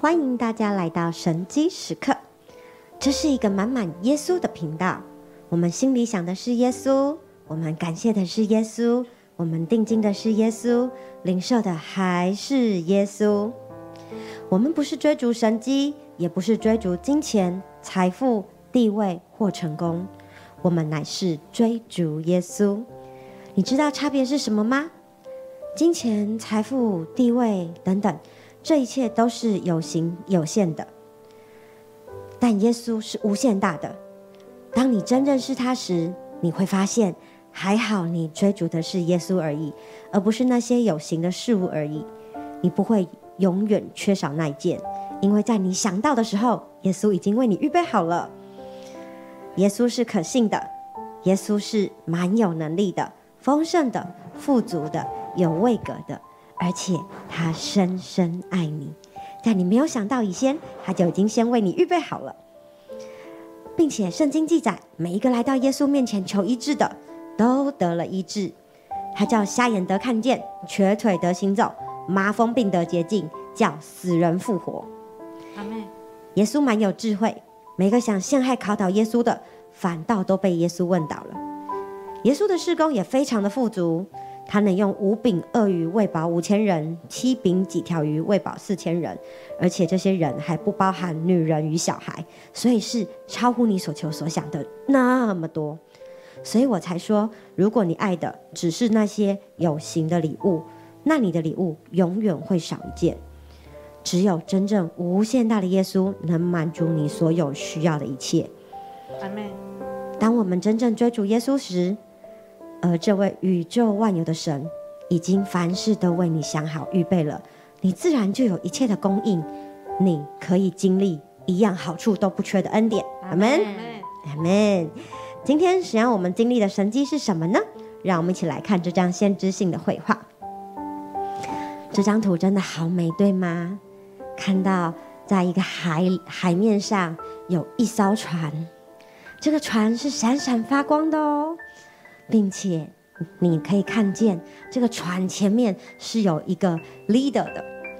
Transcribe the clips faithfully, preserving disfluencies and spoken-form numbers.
欢迎大家来到神机时刻，这是一个满满耶稣的频道。我们心里想的是耶稣，我们感谢的是耶稣，我们定睛的是耶稣，领受的还是耶稣。我们不是追逐神迹，也不是追逐金钱、财富、地位或成功，我们乃是追逐耶稣。你知道差别是什么吗？金钱、财富、地位等等，这一切都是有形有限的，但耶稣是无限大的。当你真认识他时，你会发现，还好你追逐的是耶稣而已，而不是那些有形的事物而已。你不会永远缺少那一件，因为在你想到的时候，耶稣已经为你预备好了。耶稣是可信的，耶稣是蛮有能力的、丰盛的、富足的、有位格的，而且他深深爱你，在你没有想到以前，他就已经先为你预备好了。并且圣经记载，每一个来到耶稣面前求医治的，都得了医治。他叫瞎眼得看见，瘸腿得行走，麻风病得洁净，叫死人复活。 阿们。 耶稣蛮有智慧，每个想陷害考倒耶稣的，反倒都被耶稣问倒了。耶稣的事工也非常的富足，他能用五饼二鱼喂饱五千人，七饼几条鱼喂饱四千人，而且这些人还不包含女人与小孩，所以是超乎你所求所想的那么多。所以我才说，如果你爱的只是那些有形的礼物，那你的礼物永远会少一件。只有真正无限大的耶稣能满足你所有需要的一切。 阿们。 当我们真正追逐耶稣时，而这位宇宙万有的神已经凡事都为你想好预备了，你自然就有一切的供应，你可以经历一样好处都不缺的恩典。阿们，阿们。今天神让我们经历的神迹是什么呢？让我们一起来看这张先知性的绘画。这张图真的好美，对吗？看到在一个海海面上有一艘船，这个船是闪闪发光的哦，并且你可以看见这个船前面是有一个 leader 的，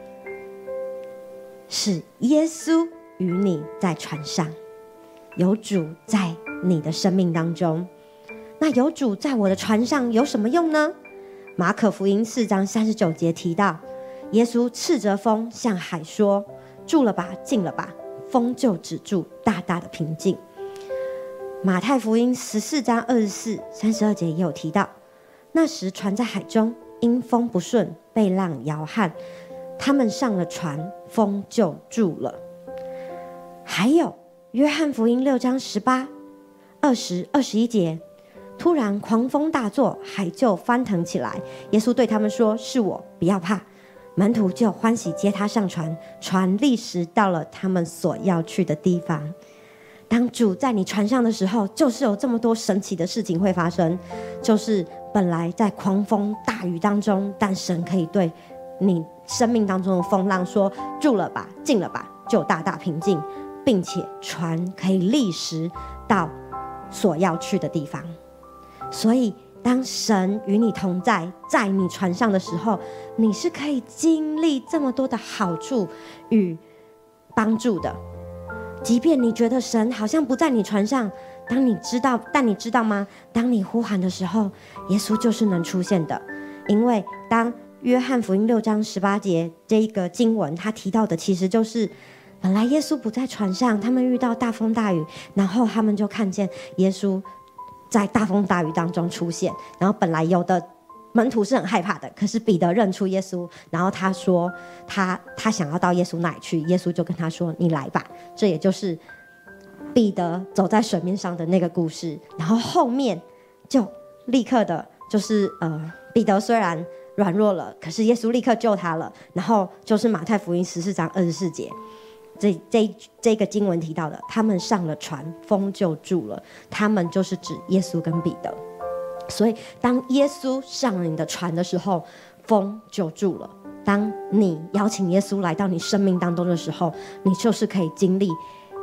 是耶稣与你在船上，有主在你的生命当中。那有主在我的船上有什么用呢？马可福音四章三十九节提到，耶稣斥责风，向海说：住了吧，静了吧，风就止住，大大的平静。马太福音十四章二十四、三十二节也有提到，那时船在海中，因风不顺，被浪摇撼，他们上了船，风就住了。还有约翰福音六章十八、二十、二十一节，突然狂风大作，海就翻腾起来，耶稣对他们说：是我，不要怕。门徒就欢喜接他上船，船立时到了他们所要去的地方。当主在你船上的时候，就是有这么多神奇的事情会发生，就是本来在狂风大雨当中，但神可以对你生命当中的风浪说：住了吧，静了吧，就大大平静，并且船可以立时到所要去的地方。所以当神与你同在，在你船上的时候，你是可以经历这么多的好处与帮助的。即便你觉得神好像不在你船上，当你知道，但你知道吗？当你呼喊的时候，耶稣就是能出现的。因为当约翰福音六章十八节这一个经文，他提到的其实就是本来耶稣不在船上，他们遇到大风大雨，然后他们就看见耶稣在大风大雨当中出现，然后本来有的门徒是很害怕的，可是彼得认出耶稣，然后他说他他想要到耶稣那里去，耶稣就跟他说：你来吧。这也就是彼得走在水面上的那个故事。然后后面就立刻的就是呃，彼得虽然软弱了，可是耶稣立刻救他了。然后就是马太福音十四章二十四节，这这这个经文提到的，他们上了船，风就住了。他们就是指耶稣跟彼得。所以当耶稣上了你的船的时候，风就住了。当你邀请耶稣来到你生命当中的时候，你就是可以经历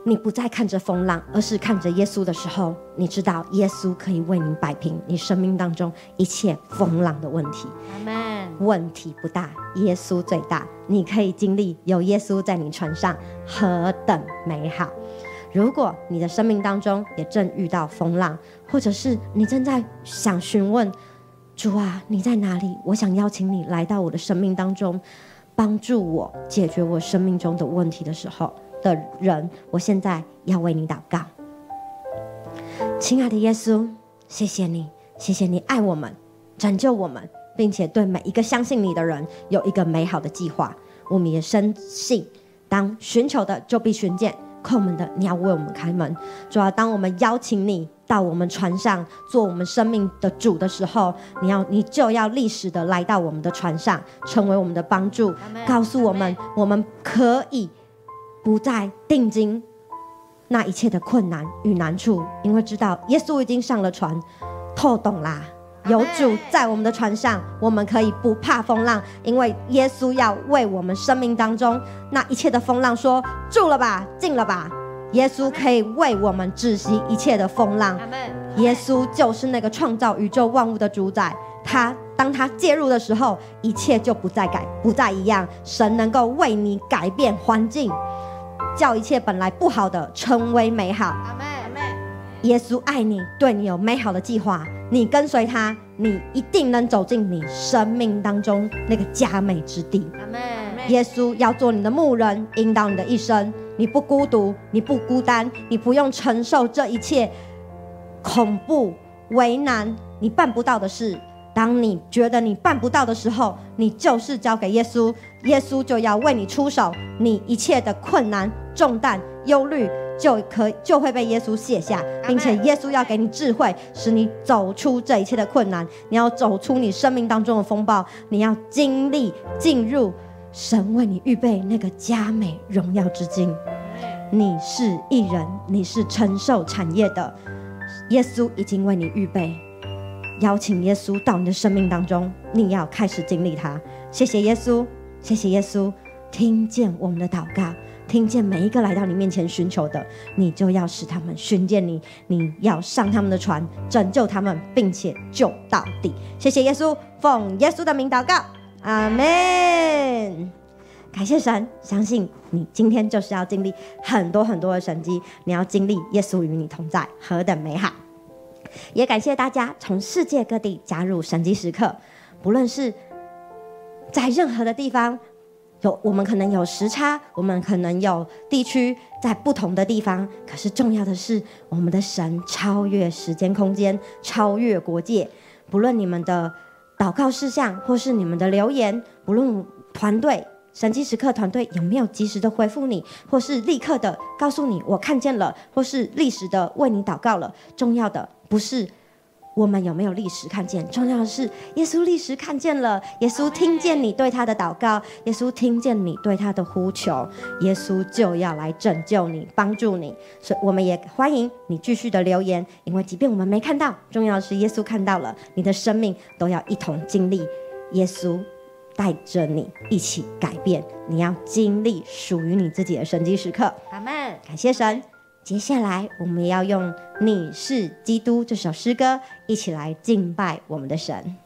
你不再看着风浪，而是看着耶稣的时候，你知道耶稣可以为你摆平你生命当中一切风浪的问题。 阿们。 问题不大，耶稣最大。你可以经历有耶稣在你船上，何等美好！如果你的生命当中也正遇到风浪，或者是你正在想询问主啊，你在哪里？我想邀请你来到我的生命当中，帮助我解决我生命中的问题的时候的人，我现在要为你祷告。亲爱的耶稣，谢谢你，谢谢你爱我们，拯救我们，并且对每一个相信你的人有一个美好的计划。我们也深信，当寻求的就必寻见，叩门的你要为我们开门。主要当我们邀请你到我们船上做我们生命的主的时候，你要你就要立时的来到我们的船上，成为我们的帮助，告诉我们我们可以不再定睛那一切的困难与难处，因为知道耶稣已经上了船，透懂啦。有主在我们的船上，我们可以不怕风浪，因为耶稣要为我们生命当中那一切的风浪说住了吧，静了吧。耶稣可以为我们止息一切的风浪。耶稣就是那个创造宇宙万物的主宰，他当他介入的时候，一切就不再改，不再一样。神能够为你改变环境，叫一切本来不好的成为美好。耶稣爱你，对你有美好的计划，你跟随他，你一定能走进你生命当中那个佳美之地。耶稣要做你的牧人，引导你的一生，你不孤独，你不孤单，你不用承受这一切恐怖为难你办不到的事。当你觉得你办不到的时候，你就是交给耶稣，耶稣就要为你出手，你一切的困难重担忧虑就可就会被耶稣卸下，并且耶稣要给你智慧，使你走出这一切的困难。你要走出你生命当中的风暴，你要经历进入神为你预备那个佳美荣耀之境。你是义人，你是承受产业的，耶稣已经为你预备。邀请耶稣到你的生命当中，你要开始经历他。谢谢耶稣，谢谢耶稣，听见我们的祷告，听见每一个来到你面前寻求的，你就要使他们寻见你，你要上他们的船，拯救他们，并且救到底。谢谢耶稣，奉耶稣的名祷告，阿们。感谢神，相信你今天就是要经历很多很多的神迹，你要经历耶稣与你同在，何等美好。也感谢大家从世界各地加入神迹时刻，不论是在任何的地方，有我们可能有时差，我们可能有地区在不同的地方，可是重要的是我们的神超越时间空间，超越国界。不论你们的祷告事项或是你们的留言，不论团队神迹时刻团队有没有及时的回复你，或是立刻的告诉你我看见了，或是立时的为你祷告了，重要的不是我们有没有立时看见，重要的是耶稣立时看见了，耶稣听见你对他的祷告，耶稣听见你对他的呼求，耶稣就要来拯救你，帮助你。所以我们也欢迎你继续的留言，因为即便我们没看到，重要的是耶稣看到了，你的生命都要一同经历耶稣带着你一起改变，你要经历属于你自己的神迹时刻。 阿们。 感谢神。接下来我们也要用你是基督这首诗歌一起来敬拜我们的神。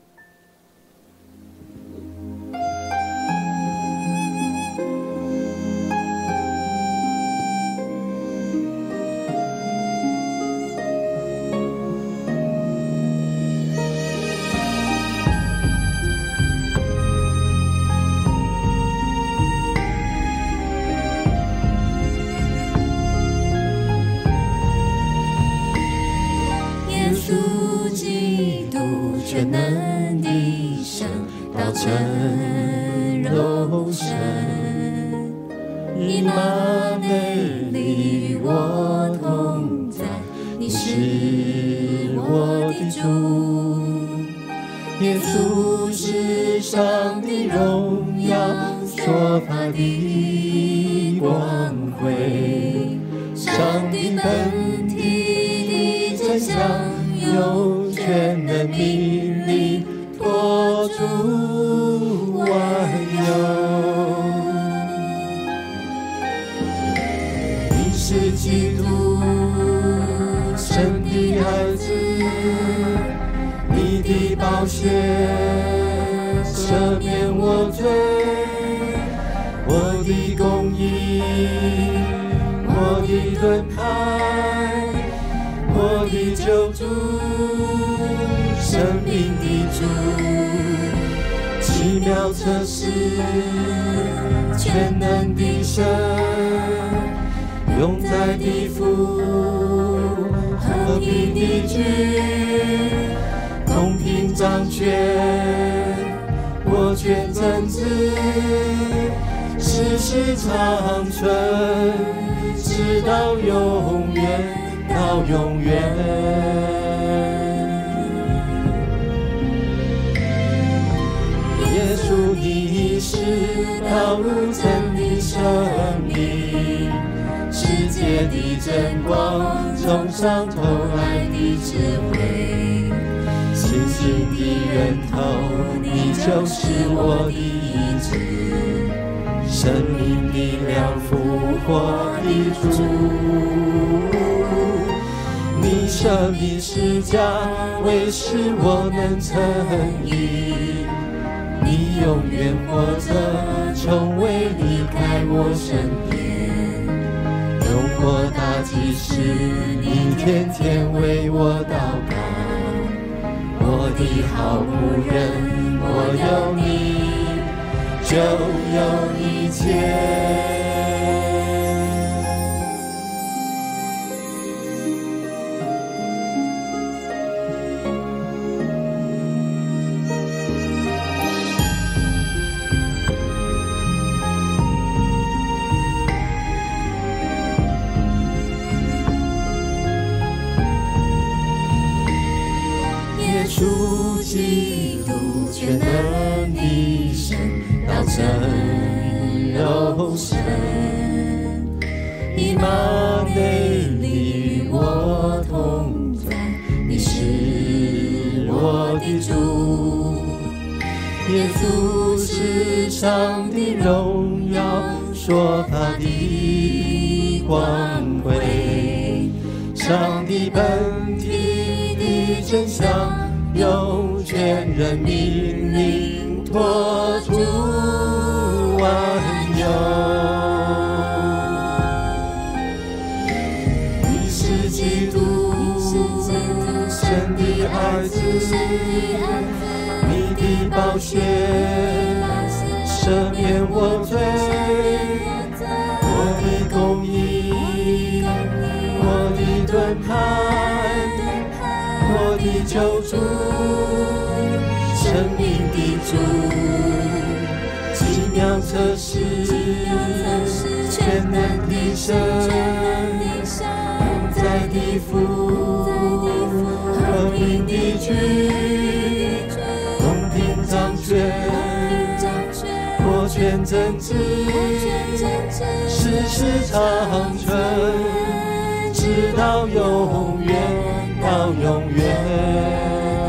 全能的神，道成肉身，以马内利与我同在，你是我的主。耶稣是上帝荣耀所发的光辉，上帝本体的真相，有全能命令托住万有。你是是基督，神的孩子，你的宝血赦免我罪，我的公义，我的盾牌，我的救主，生命的主，奇妙测试，全能的神，永在的父，和平的君，公平掌权，我权真治，世世长存，直到永远，到永远。耶稣，你是道路真理生命，世界的真光，从上头来的智慧，信心的源头，你就是我的医治，生命的粮，复活的主。你舍命十架，为使我能称义，你永远活着，从未离开我身边。永活大祭司，你天天为我祷告。我的好牧人，我有你，就有一切。主基督全能的神，道成肉身，以马内利与我同在，你是我的主。耶稣是上帝荣耀所发的光辉，上帝本体的真相，有权人命令托出万有。你是基督，神的孩子，你的宝血赦免我罪，我的公义，我的盾牌，我的救主，生命的主，奇妙测试，全能的神，永在的父，和平的君，公平掌权，国权真治，世世长存，直到永远，到永远。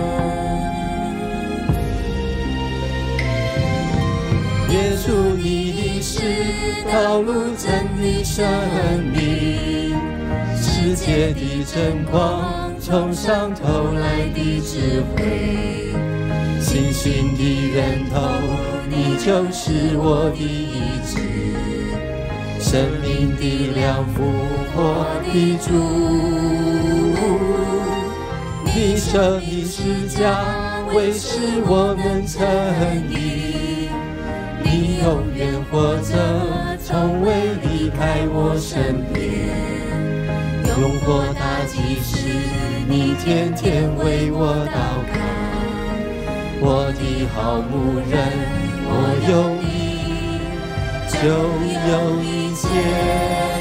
耶稣，你是道路真理生命，世界的真光，从上头来的智慧，信心的源头，你就是我的医治，生命的粮，复活的主。你舍命十架，为使我能称义，你永远活着，从未离开我身边。永活大祭司，你天天为我祷告。我的好牧人，我有你，就有一切。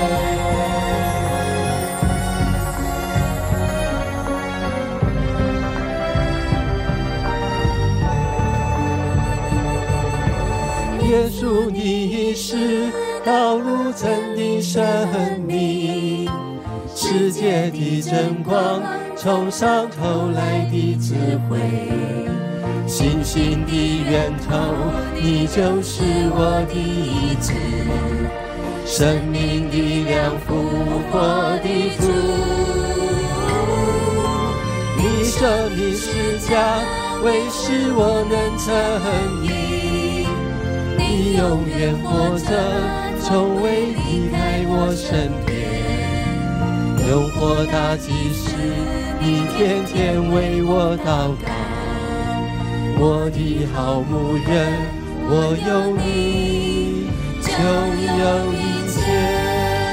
耶稣，你是道路真理生命，世界的真光，从上头来的智慧，信心的源头，你就是我的医治，生命的粮，复活生命是价，为使我能称义。你永远活着，从未离开我身边，用火大祭司，你天天为我祷告。我的好牧人，我有你就有一切。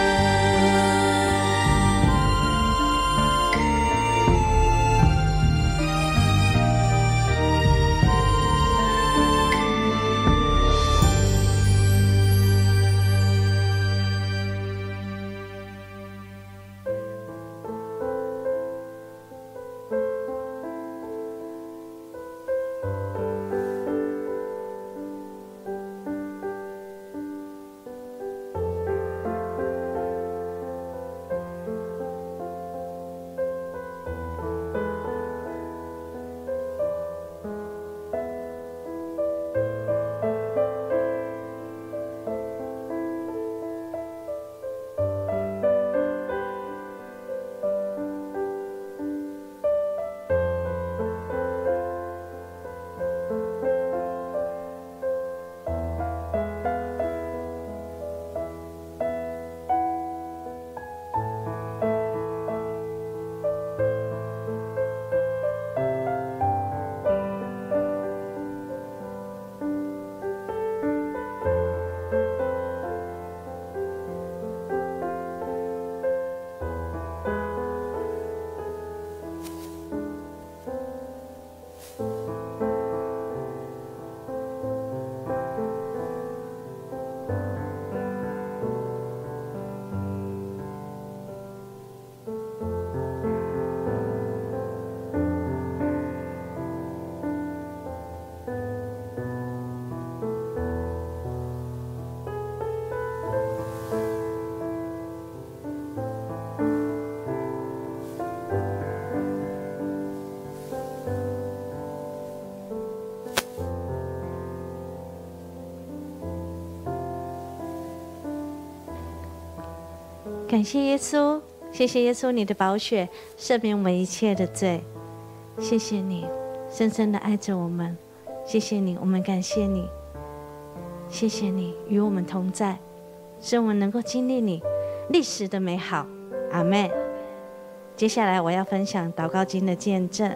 感谢耶稣，谢谢耶稣，你的宝血赦免我们一切的罪。谢谢你，深深的爱着我们。谢谢你，我们感谢你。谢谢你与我们同在，使我们能够经历你历史的美好。阿们。接下来我要分享祷告经的见证。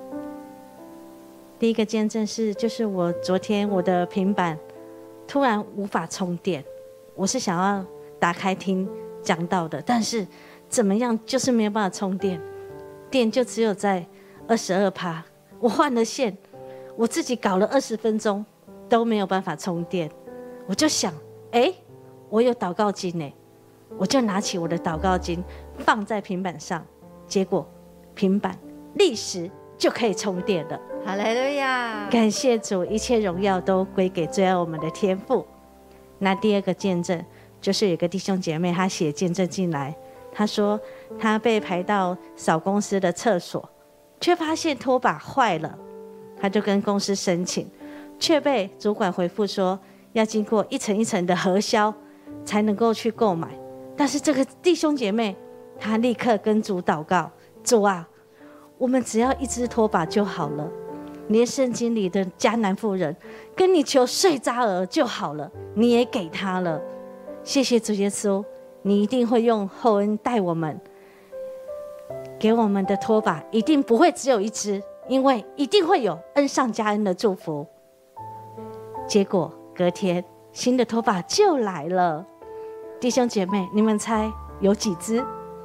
第一个见证是，就是我昨天我的平板突然无法充电，我是想要打开听讲到的，但是怎么样就是没有办法充电，电就只有在二十二趴。我换了线，我自己搞了二十分钟都没有办法充电。我就想，哎，我有祷告经呢，我就拿起我的祷告经放在平板上，结果平板立时就可以充电了。 哈利路亚！ 感谢主，一切荣耀都归给最爱我们的天父。那第二个见证，就是有个弟兄姐妹，他写见证进来，他说他被排到扫公司的厕所，却发现拖把坏了，他就跟公司申请，却被主管回复说要经过一层一层的核销才能够去购买。但是这个弟兄姐妹，他立刻跟主祷告，主啊，我们只要一只拖把就好了，连圣经里的迦南妇人跟你求碎渣儿就好了，你也给他了。谢谢主耶稣，你一定会用厚恩待我们，给我们的拖把一定不会只有一只，因为一定会有恩上加恩的祝福。结果隔天新的拖把就来了，弟兄姐妹，你们猜有几只？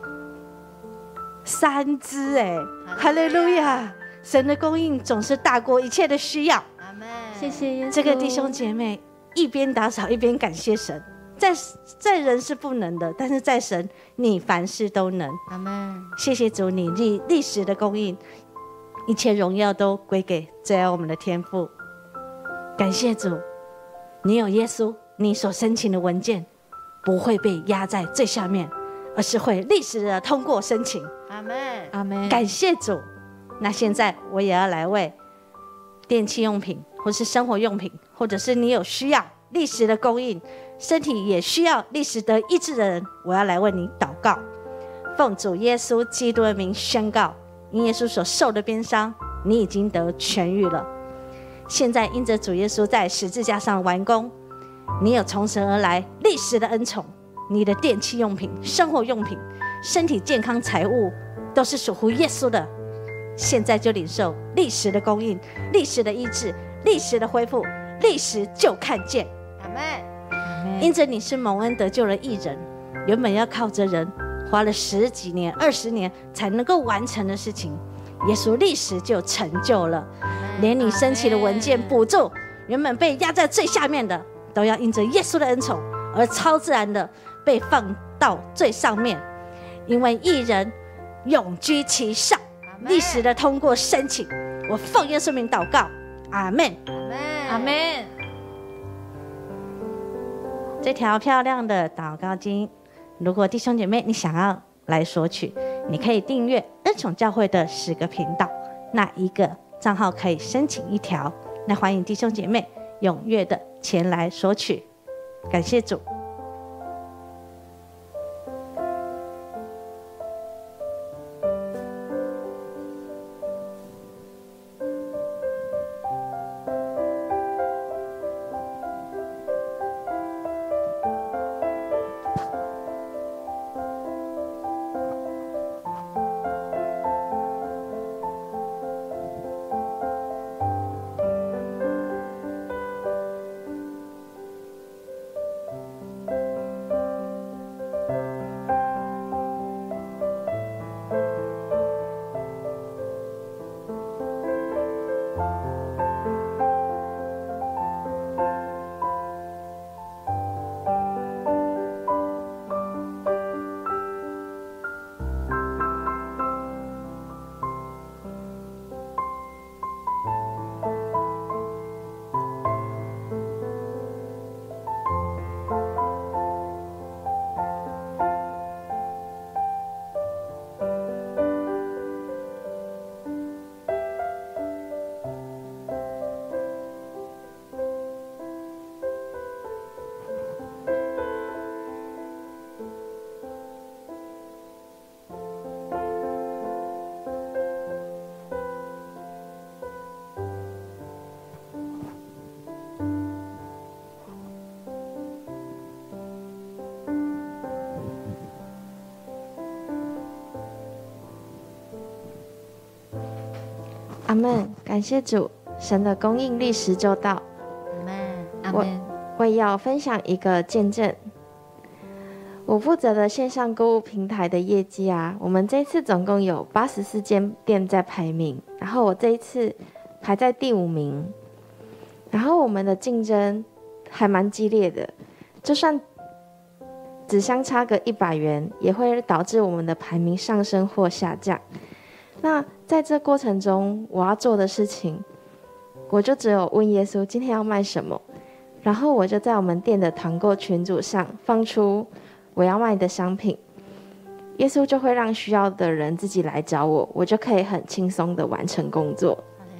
三只哎！哈利路亚！神的供应总是大过一切的需要。 阿们。 谢谢耶稣。这个弟兄姐妹一边打扫一边感谢神，在在人是不能的，但是在神你凡事都能。 阿们。 谢谢主，你历历史的供应，一切荣耀都归给最爱我们的天父。感谢主，你有耶稣，你所申请的文件不会被压在最下面，而是会历史的通过申请。 阿们。 阿们。感谢主。那现在我也要来为电器用品或是生活用品，或者是你有需要历史的供应，身体也需要历史的医治的人，我要来为你祷告。奉主耶稣基督的名宣告， 因耶稣所受的鞭伤，你已经得痊愈了。现在因着主耶稣在十字架上完工，你有从神而来历史的恩宠，你的电器用品、生活用品、身体健康、财物，都是属乎耶稣的。现在就领受历史的供应、历史的医治、历史的恢复，历史就看见。 阿们。 因着你是蒙恩得救的义人，原本要靠着人花了十几年、二十年才能够完成的事情，耶稣历史就成就了。连你申请的文件补助，原本被压在最下面的，都要因着耶稣的恩宠而超自然的被放到最上面。因为义人永居其上，历史的通过申请，我奉耶稣名祷告，阿们， 阿们。 这条漂亮的祷告经，如果弟兄姐妹你想要来索取，你可以订阅恩宠教会的十个频道，那一个账号可以申请一条，那欢迎弟兄姐妹踊跃的前来索取，感谢主。 阿们，感谢主，神的供应历时就到。 阿们，阿我们。 我也要分享一个见证。我负责的线上购物平台的业绩啊，我们这一次总共有八十四间店在排名，然后我这一次排在第五名。然后我们的竞争还蛮激烈的，就算只相差个一百元，也会导致我们的排名上升或下降。那在这过程中，我要做的事情，我就只有问耶稣今天要卖什么，然后我就在我们店的团购群组上放出我要卖的商品，耶稣就会让需要的人自己来找我，我就可以很轻松的完成工作。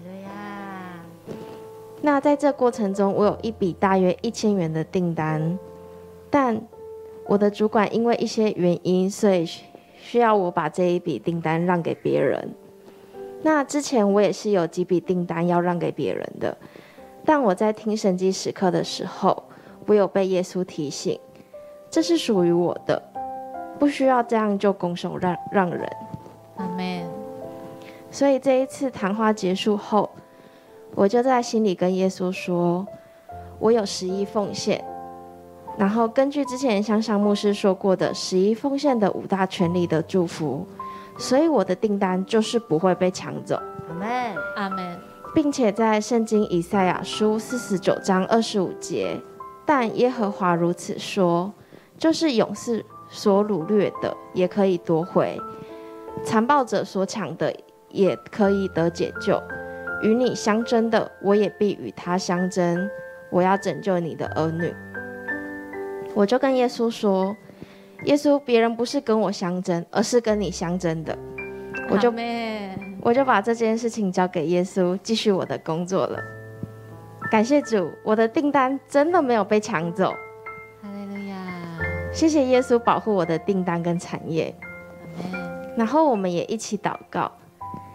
那在这过程中，我有一笔大约一千元的订单，但我的主管因为一些原因，所以需要我把这一笔订单让给别人。那之前我也是有几笔订单要让给别人的，但我在听神迹时刻的时候，我有被耶稣提醒，这是属于我的，不需要这样就拱手让让人。 阿们。 所以这一次谈话结束后，我就在心里跟耶稣说，我有十一奉献，然后根据之前向上牧师说过的十一奉献的五大权利的祝福，所以我的订单就是不会被抢走。 阿们，阿们。 并且在圣经以赛亚书四十九章二十五节，但耶和华如此说，就是勇士所掳掠的也可以夺回，残暴者所抢的也可以得解救，与你相争的，我也必与他相争，我要拯救你的儿女。我就跟耶稣说，耶稣，别人不是跟我相争，而是跟你相争的。我就我就把这件事情交给耶稣，继续我的工作了。感谢主，我的订单真的没有被抢走。 哈利路亚！ 谢谢耶稣保护我的订单跟产业。然后我们也一起祷告，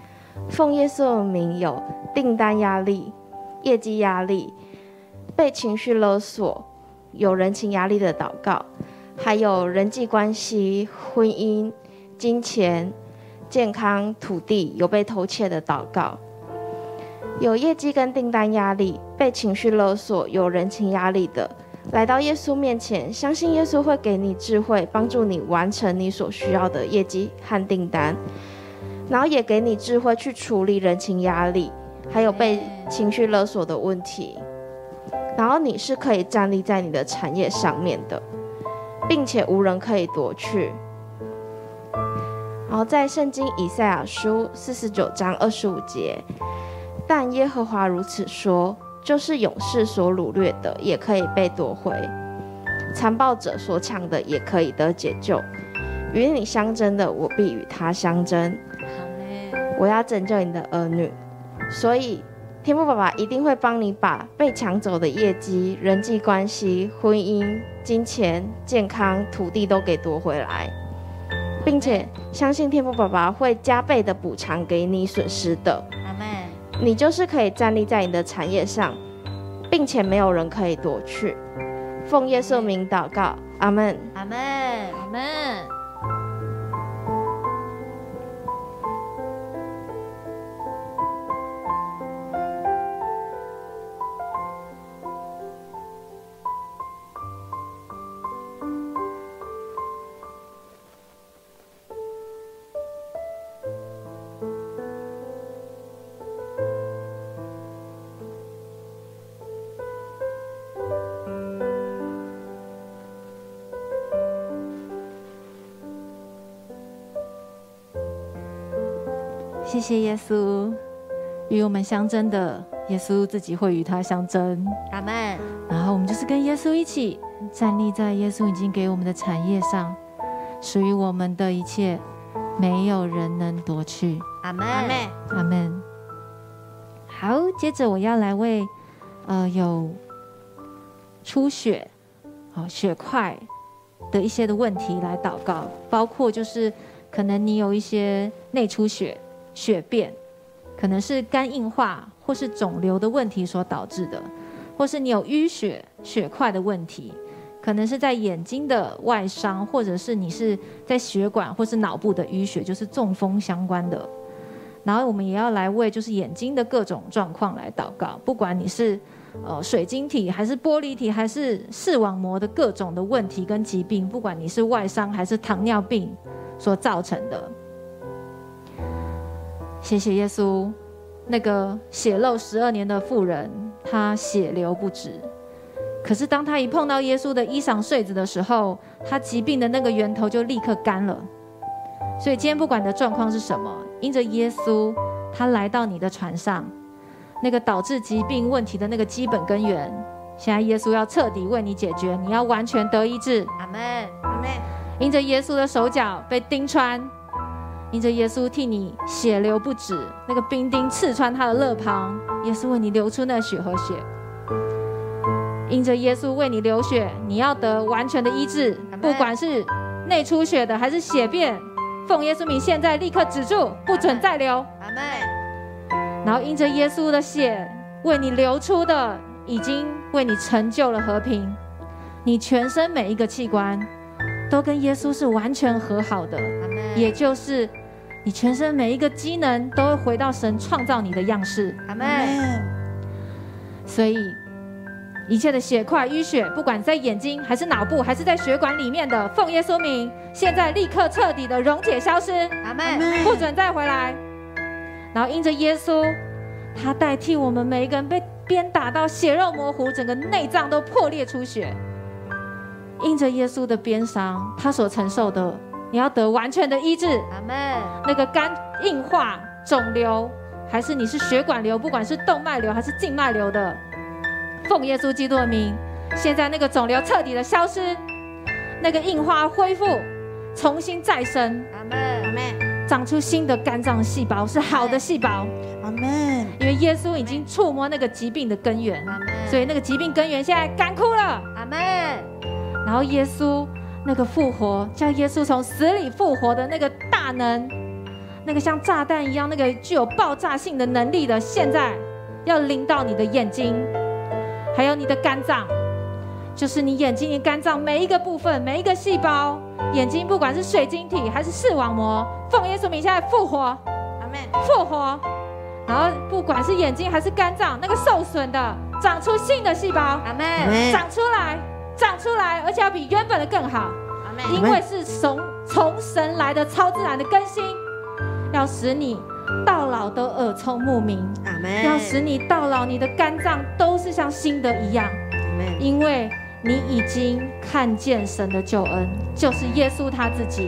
奉耶稣的名有订单压力、业绩压力、被情绪勒索、有人情压力的祷告，还有人际关系、婚姻、金钱、健康、土地有被偷窃的祷告。有业绩跟订单压力、被情绪勒索、有人情压力的，来到耶稣面前，相信耶稣会给你智慧，帮助你完成你所需要的业绩和订单，然后也给你智慧去处理人情压力，还有被情绪勒索的问题。然后你是可以站立在你的产业上面的，并且无人可以夺去。然后在圣经以赛亚书四十九章二十五节，但耶和华如此说，就是勇士所掳掠的也可以被夺回，残暴者所抢的也可以得解救。与你相争的，我必与他相争。我要拯救你的儿女。所以天父爸爸一定会帮你把被抢走的业绩、人际关系、婚姻、金钱、健康、土地都给夺回来，并且相信天父爸爸会加倍的补偿给你损失的。 阿们。 你就是可以站立在你的产业上，并且没有人可以夺去。奉耶稣名祷告，阿们。 阿们。阿们。 谢谢耶稣，与我们相争的，耶稣自己会与他相争。 阿们。 然后我们就是跟耶稣一起站立在耶稣已经给我们的产业上，属于我们的一切，没有人能夺去。 阿们。阿们。 阿们。好，接着我要来为呃有出血、哦血块的一些的问题来祷告，包括就是可能你有一些内出血、血便，可能是肝硬化或是肿瘤的问题所导致的，或是你有淤血、血块的问题，可能是在眼睛的外伤，或者是你是在血管或是脑部的淤血，就是中风相关的。然后我们也要来为就是眼睛的各种状况来祷告，不管你是呃水晶体还是玻璃体还是视网膜的各种的问题跟疾病，不管你是外伤还是糖尿病所造成的。谢谢耶稣，那个血漏十二年的妇人，她血流不止，可是当她一碰到耶稣的衣裳穗子的时候，她疾病的那个源头就立刻干了。所以今天不管你的状况是什么，因着耶稣他来到你的船上，那个导致疾病问题的那个基本根源，现在耶稣要彻底为你解决，你要完全得医治。 阿们。阿们。 因着耶稣的手脚被钉穿，因着耶稣替你血流不止，那个兵丁刺穿他的肋旁，耶稣为你流出那血和血。因着耶稣为你流血，你要得完全的医治，不管是内出血的还是血便，奉耶稣名现在立刻止住，不准再流。 阿们。 然后因着耶稣的血为你流出的，已经为你成就了和平，你全身每一个器官都跟耶稣是完全和好的，也就是你全身每一个机能都会回到神创造你的样式。 阿们。 所以一切的血块淤血，不管在眼睛还是脑部还是在血管里面的，奉耶稣名现在立刻彻底的溶解消失。 阿们。 不准再回来。然后因着耶稣他代替我们每一个人被鞭打到血肉模糊，整个内脏都破裂出血，因着耶稣的鞭伤，他所承受的，你要得完全的医治。 阿们。 那个肝硬化、肿瘤，还是你是血管瘤，不管是动脉瘤还是静脉瘤的，奉耶稣基督的名，现在那个肿瘤彻底的消失，那个硬化恢复，重新再生。 阿们。阿们。 长出新的肝脏细胞，是好的细胞。 阿们。 因为耶稣已经触摸那个疾病的根源， 阿们。 所以那个疾病根源现在干枯了。 阿们。 然后耶稣那个复活，叫耶稣从死里复活的那个大能， 那个像炸弹一样，那个具有爆炸性的能力的，现在要临到你的眼睛，还有你的肝脏，就是你眼睛、你肝脏每一个部分、每一个细胞，眼睛不管是水晶体还是视网膜，奉耶稣名现在复活， 阿门， 复活。然后不管是眼睛还是肝脏，那个受损的，长出新的细胞， 阿门， 长出来，长出来，而且要比原本的更好， 阿门， 因为是从从神来的超自然的更新，要使你到老都耳聪目明， 阿门， 要使你到老你的肝脏都是像新的一样， 阿门， 因为你已经看见神的救恩，就是耶稣他自己。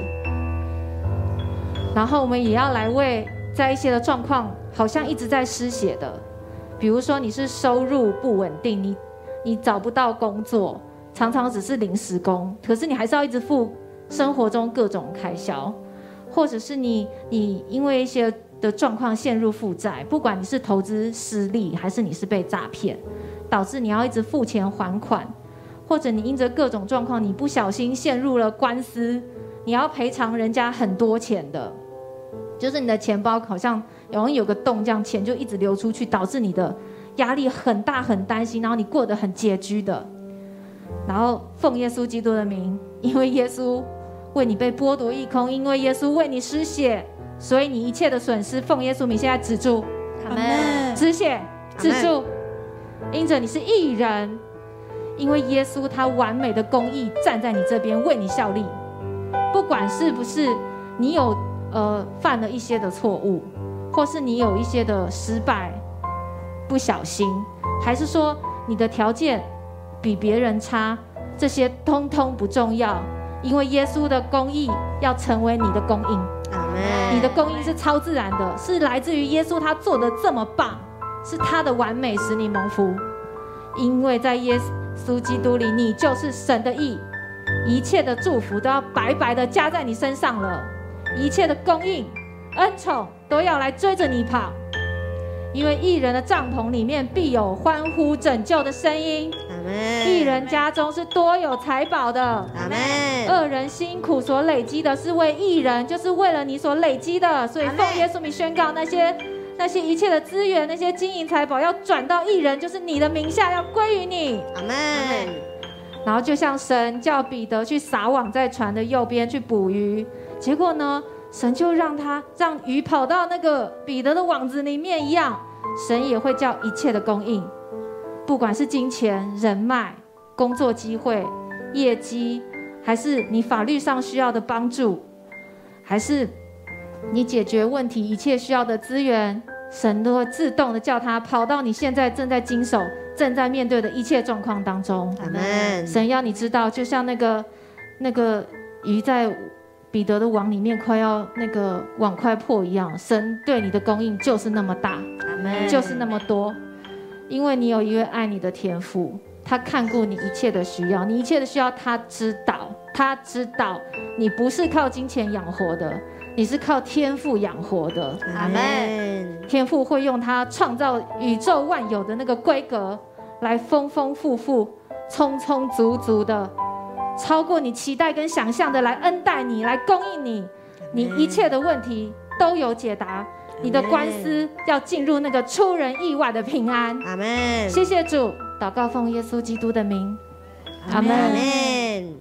然后我们也要来为在一些的状况好像一直在失血的，比如说你是收入不稳定，你你找不到工作，常常只是临时工，可是你还是要一直付生活中各种开销，或者是你你因为一些的状况陷入负债，不管你是投资失利还是你是被诈骗，导致你要一直付钱还款，或者你因着各种状况你不小心陷入了官司，你要赔偿人家很多钱的，就是你的钱包好像容易有个洞，这样钱就一直流出去，导致你的压力很大，很担心，然后你过得很拮据的。然后奉耶稣基督的名，因为耶稣为你被剥夺一空，因为耶稣为你失血，所以你一切的损失，奉耶稣名现在止住， 阿门， 止血，止住。因着你是义人，因为耶稣他完美的公义站在你这边为你效力，不管是不是你有呃犯了一些的错误，或是你有一些的失败不小心，还是说你的条件比别人差，这些通通不重要，因为耶稣的公义要成为你的供应， 阿门， 你的供应是超自然的，是来自于耶稣他做的这么棒，是他的完美使你蒙福，因为在耶稣基督里你就是神的义，一切的祝福都要白白的加在你身上了，一切的供应恩宠都要来追着你跑，因为义人的帐篷里面必有欢呼拯救的声音， 阿门， 义人家中是多有财宝的， 阿门， 恶人辛苦所累积的是为义人，就是为了你所累积的，所以奉耶稣名宣告，那些那些一切的资源，那些金银财宝要转到义人，就是你的名下，要归于你， 阿门， 然后就像神叫彼得去撒网在船的右边去捕鱼，结果呢，神就让他让鱼跑到那个彼得的网子里面一样，神也会叫一切的供应，不管是金钱、人脉、工作机会、业绩，还是你法律上需要的帮助，还是你解决问题一切需要的资源，神都会自动的叫他跑到你现在正在经手、正在面对的一切状况当中。 阿门， 神要你知道，就像那个那个鱼在彼得的网里面快要那个网快破一样，神对你的供应就是那么大， 阿门， 就是那么多，因为你有一位爱你的天父，他看顾你一切的需要，你一切的需要他知道，他知道你不是靠金钱养活的，你是靠天父养活的。 阿门， 天父会用他创造宇宙万有的那个规格，来丰丰富富、充充足足的，超过你期待跟想象的来恩待你，来供应你，你一切的问题都有解答，你的官司要进入那个出人意外的平安。 阿门， 谢谢主，祷告奉耶稣基督的名，阿门。 阿门。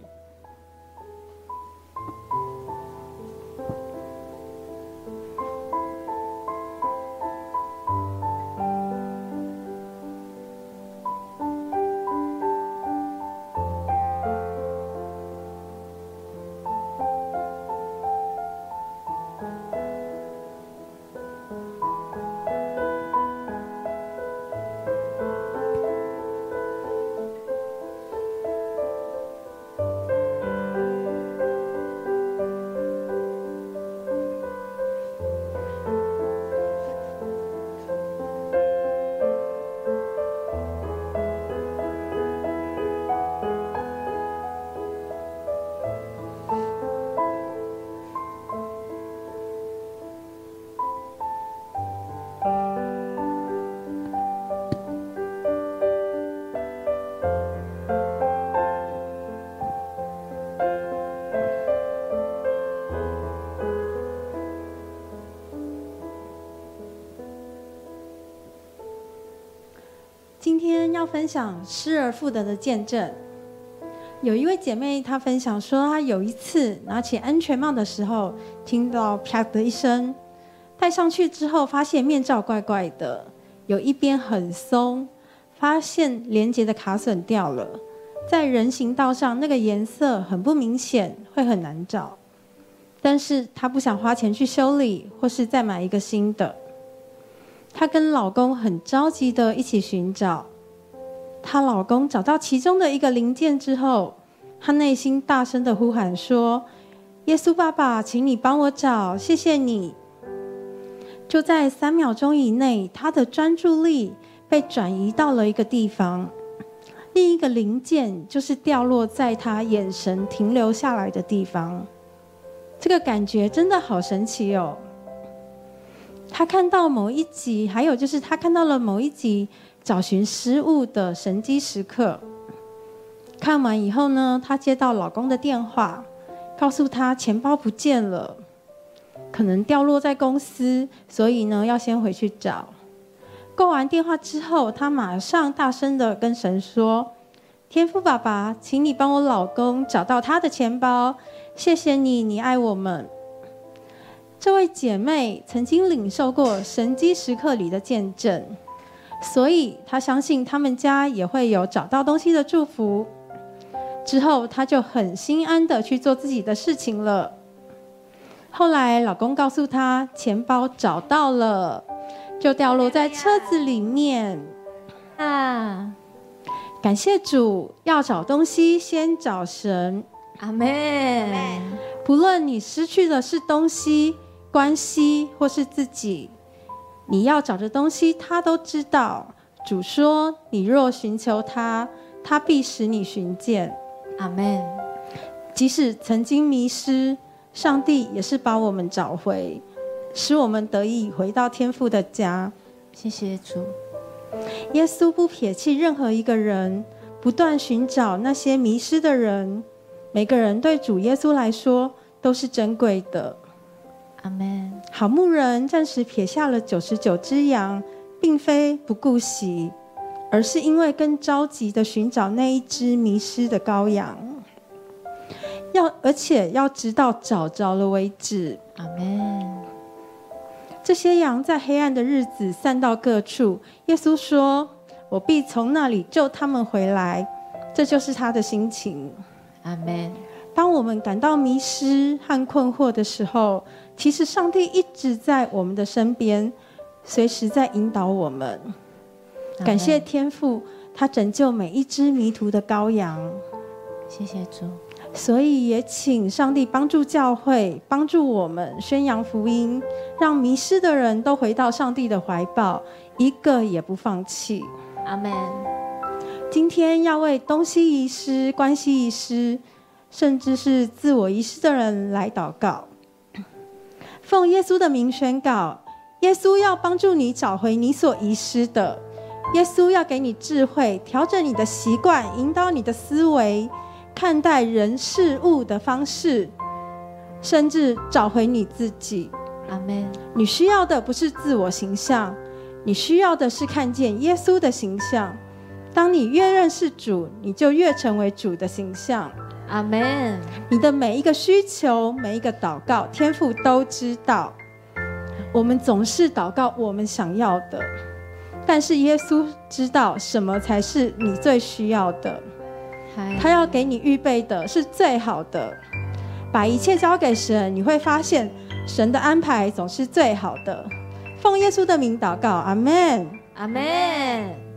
要分享失而复得的见证。有一位姐妹，她分享说，她有一次拿起安全帽的时候，听到啪的一声，戴上去之后，发现面罩怪怪的，有一边很松，发现连接的卡榫掉了，在人行道上那个颜色很不明显，会很难找。但是她不想花钱去修理，或是再买一个新的。她跟老公很着急的一起寻找。她老公找到其中的一个零件之后，她内心大声的呼喊说：耶稣爸爸，请你帮我找，谢谢你。就在三秒钟以内，她的专注力被转移到了一个地方，另一个零件就是掉落在她眼神停留下来的地方。这个感觉真的好神奇哦。她看到某一集，还有就是她看到了某一集找寻失物的神机时刻。看完以后呢，她接到老公的电话，告诉他钱包不见了，可能掉落在公司，所以呢要先回去找。挂完电话之后，她马上大声的跟神说：天父爸爸，请你帮我老公找到他的钱包，谢谢你，你爱我们。这位姐妹曾经领受过神机时刻里的见证，所以她相信他们家也会有找到东西的祝福。之后她就很心安的去做自己的事情了。后来老公告诉她钱包找到了，就掉落在车子里面啊！感谢主，要找东西先找神。 阿们。 不论你失去的是东西、关系或是自己，你要找的东西他都知道。主说，你若寻求他，他必使你寻见。 阿们。 即使曾经迷失，上帝也是把我们找回，使我们得以回到天父的家。 谢谢主。 耶稣不撇弃任何一个人，不断寻找那些迷失的人。每个人对主耶稣来说都是珍贵的。 阿们。 好牧人暂时撇下了九十九只羊，并非不顾惜，而是因为更着急的寻找那一只迷失的羔羊，要而且要直到找着了为止。 阿们。 这些羊在黑暗的日子散到各处，耶稣说：我必从那里救他们回来。这就是他的心情。 阿们。 当我们感到迷失和困惑的时候，其实上帝一直在我们的身边，随时在引导我们。感谢天父，他拯救每一只迷途的羔羊。 谢谢主。 所以也请上帝帮助教会，帮助我们宣扬福音，让迷失的人都回到上帝的怀抱，一个也不放弃。 阿们。 今天要为东西遗失、关系遗失，甚至是自我遗失的人来祷告。奉耶稣的名宣告，耶稣要帮助你找回你所遗失的。耶稣要给你智慧，调整你的习惯，引导你的思维，看待人事物的方式，甚至找回你自己。 阿们。 你需要的不是自我形象，你需要的是看见耶稣的形象。当你越认识主，你就越成为主的形象。 阿们。 你的每一个需求，每一个祷告，天父都知道。我们总是祷告我们想要的，但是耶稣知道什么才是你最需要的。他要给你预备的是最好的。把一切交给神，你会发现神的安排总是最好的。奉耶稣的名祷告，阿们。 阿们。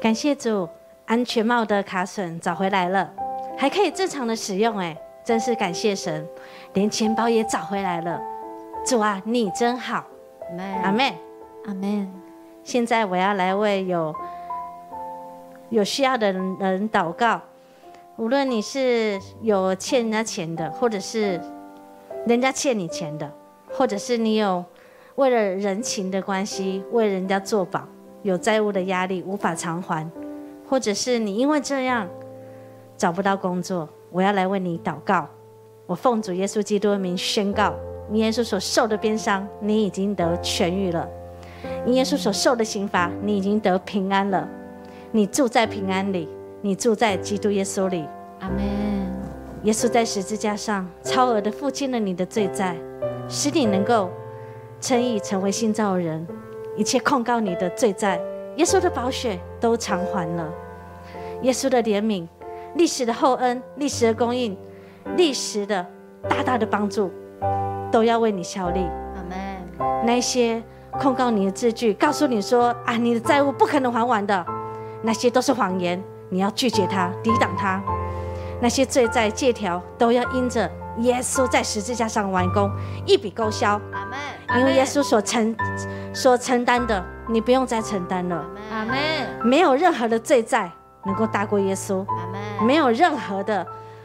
感谢主，安全帽的卡榫找回来了，还可以正常的使用，哎，真是感谢神，连钱包也找回来了。主啊，你真好，阿们， 阿们。 现在我要来为有有需要的人祷告，无论你是有欠人家钱的，或者是人家欠你钱的，或者是你有为了人情的关系为人家作保，有债务的压力无法偿还，或者是你因为这样找不到工作，我要来为你祷告。我奉主耶稣基督的名宣告，因耶稣所受的鞭伤，你已经得痊愈了；因耶稣所受的刑罚，你已经得平安了。你住在平安里，你住在基督耶稣里。 阿们。 耶稣在十字架上超额的付清了你的罪债，使你能够称义成为新造的人。一切控告你的罪债，耶稣的宝血都偿还了。耶稣的怜悯、历史的厚恩、历史的供应、历史的大大的帮助，都要为你效力。 阿们。 那些控告你的字句，告诉你说啊，你的债务不可能还完的，那些都是谎言，你要拒绝它，抵挡它。那些罪债借条都要因着耶稣在十字架上完工，一笔勾销。 阿们。 因为耶稣所承所承担的，你不用再承担了。 阿们。 没有任何的罪债能够大过耶稣， 阿们。 没有任何的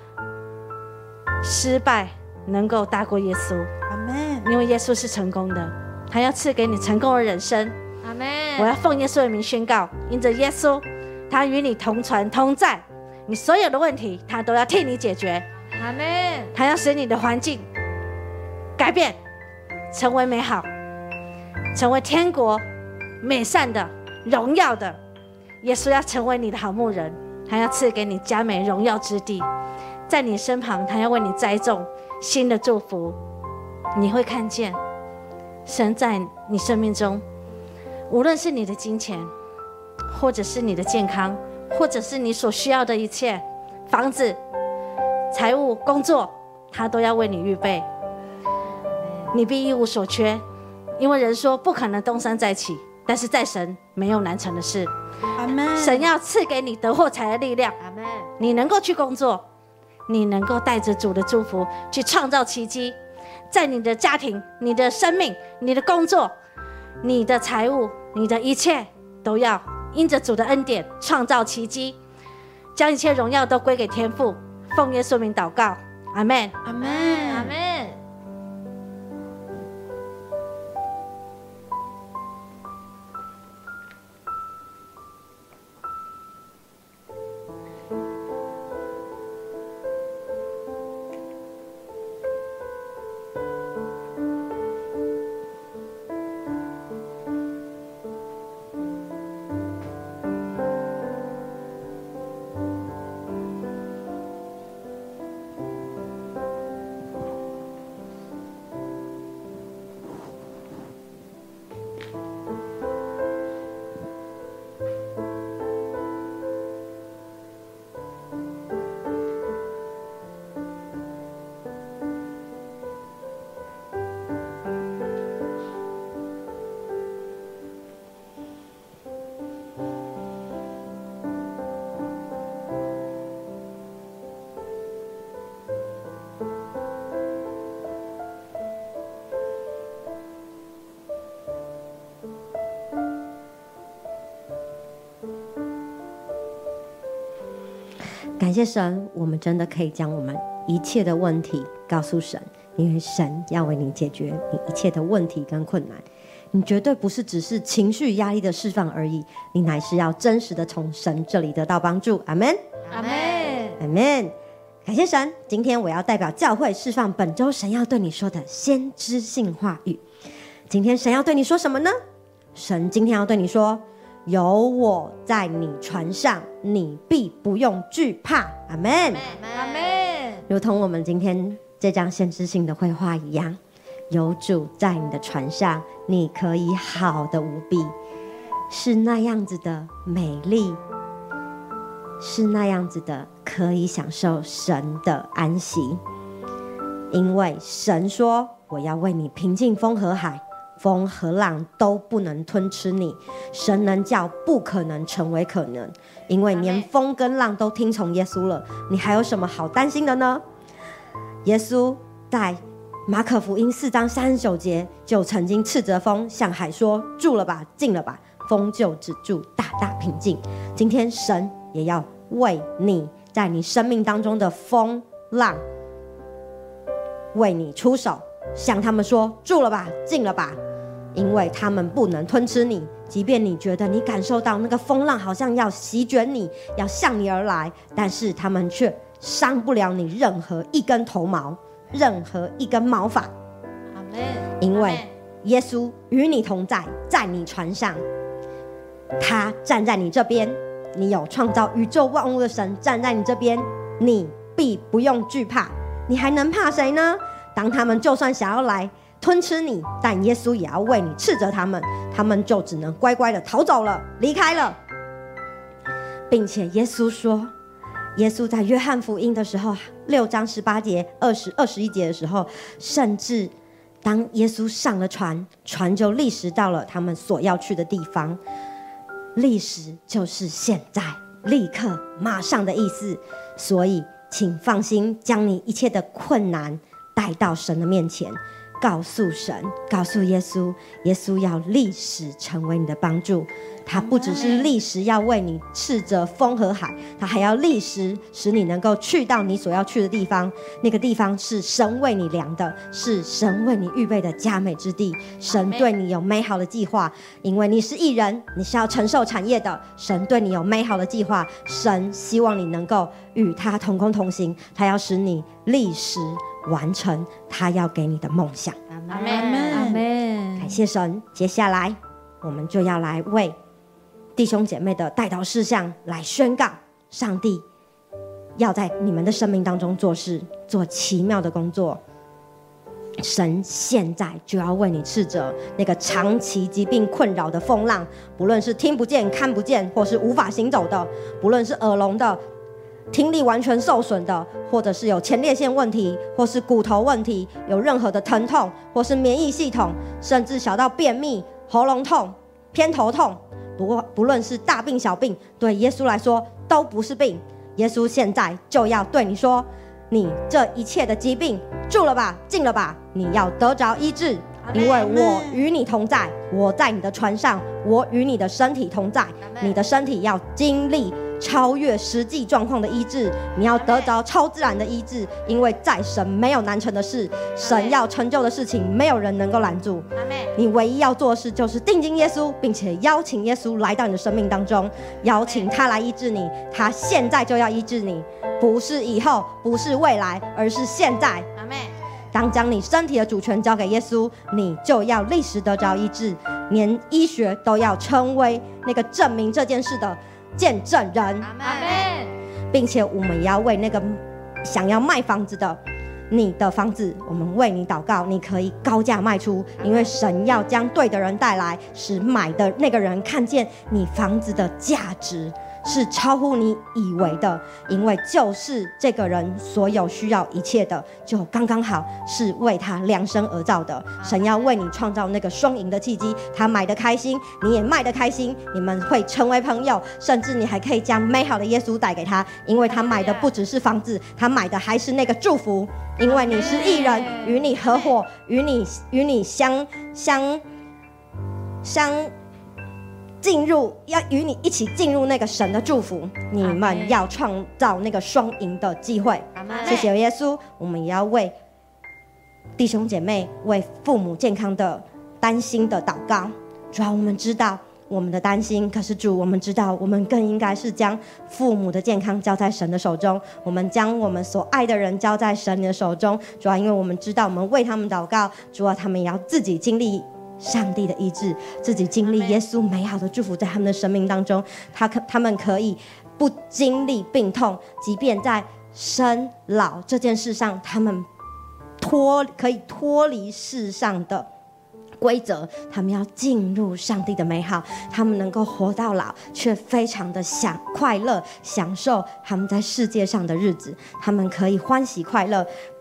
失败能够大过耶稣。 阿们。 因为耶稣是成功的，他要赐给你成功的人生。 阿们。 我要奉耶稣的名宣告，因着耶稣，他与你同船同在，你所有的问题他都要替你解决。 阿们。 他要使你的环境改变，成为美好，成为天国美善的荣耀的。耶稣要成为你的好牧人，他要赐给你佳美荣耀之地，在你身旁，他要为你栽种新的祝福。你会看见神在你生命中，无论是你的金钱，或者是你的健康，或者是你所需要的一切，房子、财务、工作，他都要为你预备。你必一无所缺，因为人说不可能东山再起，但是在神没有难成的事。 阿们。 神要赐给你得获财的力量， 阿们。 你能够去工作，你能够带着主的祝福去创造奇迹，在你的家庭、你的生命、你的工作、你的财务、你的一切，都要因着主的恩典创造奇迹，将一切荣耀都归给天父。奉耶稣名祷告，阿们。 阿们。 阿们。 感谢神，我们真的可以将我们一切的问题告诉神，因为神要为你解决你一切的问题跟困难。你绝对不是只是情绪压力的释放而已，你乃是要真实的从神这里得到帮助。阿们， 阿们。 阿们。感谢神，今天我要代表教会释放本周神要对你说的先知性话语。今天神要对你说什么呢？神今天要对你说，有我在你船上，你必不用惧怕。阿们， 阿们。 如同我们今天这张先知性的绘画一样，有主在你的船上，你可以好的无比，是那样子的美丽，是那样子的可以享受神的安息。因为神说，我要为你平静风和海， 风和浪都不能吞吃你。神能叫不可能成为可能，因为连风跟浪都听从耶稣了，你还有什么好担心的呢？耶稣在马可福音四章三十九节就曾经斥责风，向海说：住了吧，静了吧，风就止住，大大平静。今天神也要为你在你生命当中的风浪为你出手，向他们说：住了吧，静了吧，因为他们不能吞吃你。即便你觉得你感受到那个风浪好像要席卷你，要向你而来，但是他们却伤不了你任何一根头毛，任何一根毛发。因为耶稣与你同在，在你船上，他站在你这边，你有创造宇宙万物的神站在你这边，你必不用惧怕。你还能怕谁呢？当他们就算想要来吞吃你，但耶稣也要为你斥责他们，他们就只能乖乖的逃走了，离开了。并且耶稣说，耶稣在约翰福音的时候六章十八节二十二十一节的时候，甚至当耶稣上了船，船就立时到了他们所要去的地方。立时就是现在，立刻，马上的意思。所以请放心，将你一切的困难带到神的面前，告诉神，告诉耶稣，耶稣要立时成为你的帮助。他不只是立时要为你斥责风和海，他还要立时使你能够去到你所要去的地方。那个地方是神为你量的，是神为你预备的佳美之地。神对你有美好的计划，因为你是义人，你是要承受产业的。神对你有美好的计划，神希望你能够与他同工同行，他要使你立时完成他要给你的梦想。 阿们阿们。 感谢神。接下来我们就要来为弟兄姐妹的代祷事项来宣告，上帝要在你们的生命当中做事，做奇妙的工作。神现在就要为你斥责那个长期疾病困扰的风浪，不论是听不见看不见，或是无法行走的，不论是耳聋的，听力完全受损的，或者是有前列腺问题，或是骨头问题，有任何的疼痛，或是免疫系统，甚至小到便秘、喉咙痛、偏头痛，不不论是大病小病，对耶稣来说都不是病。耶稣现在就要对你说，你这一切的疾病住了吧，静了吧，你要得着医治，因为我与你同在，我在你的船上，我与你的身体同在，你的身体要经历超越实际状况的医治，你要得着超自然的医治，因为在神没有难成的事，神要成就的事情没有人能够拦住。你唯一要做的事就是定睛耶稣，并且邀请耶稣来到你的生命当中，邀请他来医治你。他现在就要医治你，不是以后，不是未来，而是现在。当将你身体的主权交给耶稣，你就要立时得着医治，连医学都要成为那个证明这件事的见证人。阿们。并且我们也要为那个想要卖房子的，你的房子，我们为你祷告，你可以高价卖出，因为神要将对的人带来，使买的那个人看见你房子的价值是超乎你以为的，因为就是这个人所有需要一切的，就刚刚好是为他量身而造的。神要为你创造那个双赢的契机，他买得开心，你也卖得开心，你们会成为朋友，甚至你还可以将美好的耶稣带给他，因为他买的不只是房子，他买的还是那个祝福。因为你是义人，与你合伙，与你与你相相相进入，要与你一起进入那个神的祝福。你们要创造那个双赢的机会。谢谢耶稣。我们也要为弟兄姐妹、为父母健康的担心的祷告。主要我们知道我们的担心，可是主，我们知道我们更应该是将父母的健康交在神的手中，我们将我们所爱的人交在神的手中。主要因为我们知道我们为他们祷告，主要他们也要自己经历上帝的医治，自己经历耶稣美好的祝福在他们的生命当中。他可他们可以不经历病痛，即便在生老这件事上，他们脱可以脱离世上的规则，他们要进入上帝的美好，他们能够活到老，却非常的享快乐，享受他们在世界上的日子。他们可以欢喜快乐，不